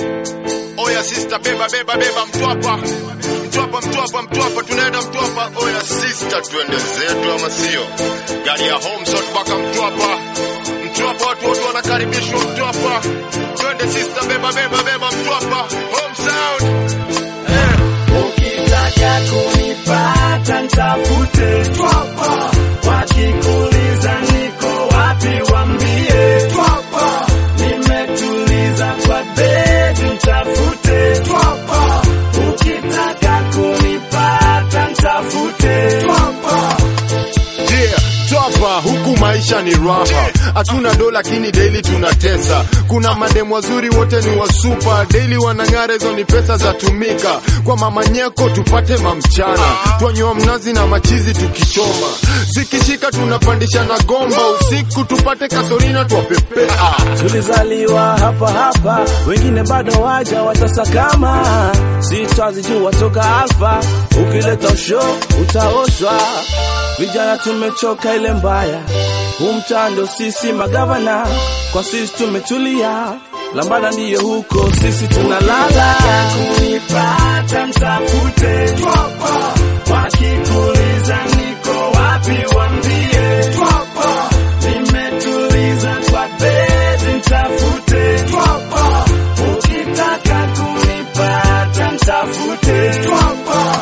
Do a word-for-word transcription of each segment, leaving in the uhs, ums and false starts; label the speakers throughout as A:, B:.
A: Oya sister beba beba beba Mtwapa. Mtwapa Mtwapa Mtwapa tunaenda Mtwapa. Oya sister tuende zetu ama sio? Gari ya home sort baka Mtwapa. Mtwapa watu wote wanakaribishwa Mtwapa. Twende sister beba beba beba Mtwapa. Home sound.
B: Eh, ukitaka kunipata nitafute Mtwapa. Wakikuuliza niko wapi waambie Mtwapa. Nimetuliza kwa bed nitafute Mtwapa. Ukitaka kunipata nitafute Mtwapa.
A: Yeah, Mtwapa huku maisha ni raha. Hatuna dola lakini daily tunatesa. Kuna mademu wazuri wote ni wa super. Daily wanang'ara hizo ni pesa za tumika. Kwa mama nyeko tupate mamchana. Tuanywa mnazi na machizi tukichoma. Zikishika tunapandisha na gomba. Usiku tupate kasorina tuwapepea.
B: Tulizaliwa hapa hapa, wengine bado waja watasakama. Sitazi juu watoka alfa, ukileta usho utaoshwa. Vijana tumechoka ile mbaya, umtando sisi magavana. Kwa sisi tumetulia, lambada ndiyo huko sisi tunalala. Kunipata mtafute Mtwapa. Wakikuuliza niko wapi waambie Mtwapa. Nimetuliza kwa bed nitafute Mtwapa. Ukitaka kunipata mtafute Mtwapa.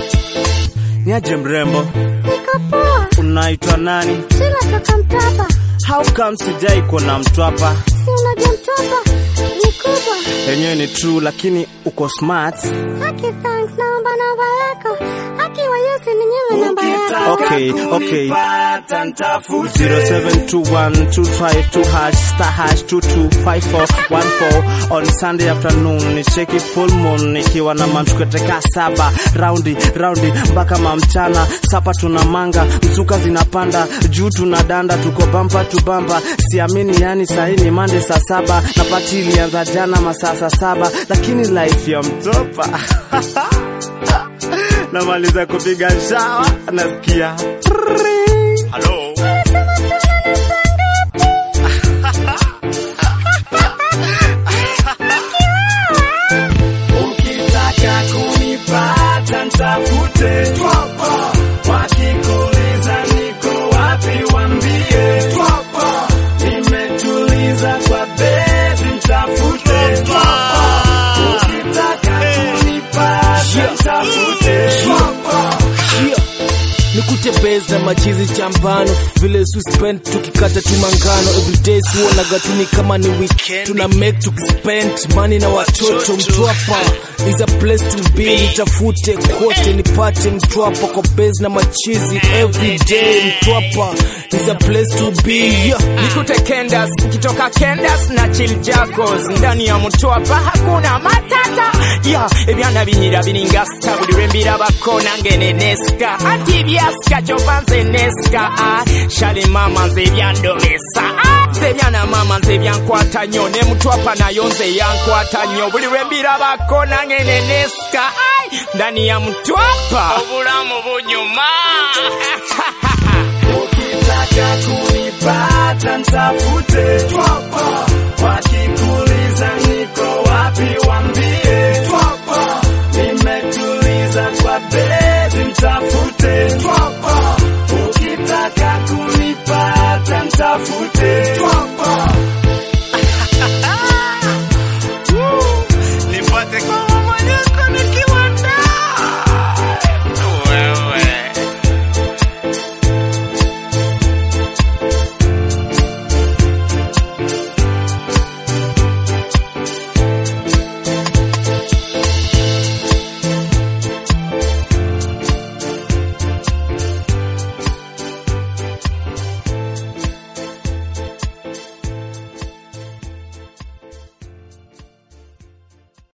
B: Niaje mrembo?
C: Niko poa.
B: Unaitwa nani?
C: Sila toka Mtwapa.
B: How come sijai kuna Mtwapa?
C: Si unajua Mtwapa ni kubwa.
B: Yenyewe ni true lakini uko smart.
C: Haki thanks, naomba namba yako. Haki wa Yesu ni nyingi namba yako.
B: Okay, okay. zero seven two one two five two hash star hash two two five four one four. On Sunday afternoon ni cheki full moon nikiwa na mamchuketeka saba. Raundi, raundi, mpaka mamchana. Sapa tunamanga, mzuka zinapanda. Juu tunadanda, tuko bamba tu bamba. Siamini yani sahi ni Monday saa saba. Na party ilianza jana masaa saa saba. Lakini life ya Mtwapa namaliza kupiga shawa nasikia
A: Hello.
B: ukitaka kunipata nitafute Mtwapa. Wakikuuliza niko wapi waambie Mtwapa. Nimetuliza kwa bed nitafute Mtwapa. Ukitaka kunipata nitafute Mtwapa. Nikute base na machizi champano. Vile suspend tukikata timangano. Everyday suona gatuni kama ni weekend. Tuna make tukispend money na watoto. Mtwapa is a place to be. Nitafute kote nipate Mtwapa. Kwa base na machizi everyday. Mtwapa is a place to be, yeah.
D: Nikute Kendas, ukitoka Kendas na chill Jacos. Ndani ya Mtwapa hakuna matata. Yeah, ebyana binyira biringasta. Buli wembira bakona ngene neska. Ati byaska chopanze neska. Ah, shali mama nze byandolesa. Ah, zebyana mama nze byankwata nyo. Ne Mtwapa nayo nze yankwata nyo. Buli wembira bakona ngene neska. Ai, ndani ya Mtwapa obulamu bunyuma.
B: Ukitaka kunipata nitafute Mtwapa. Wakikuuliza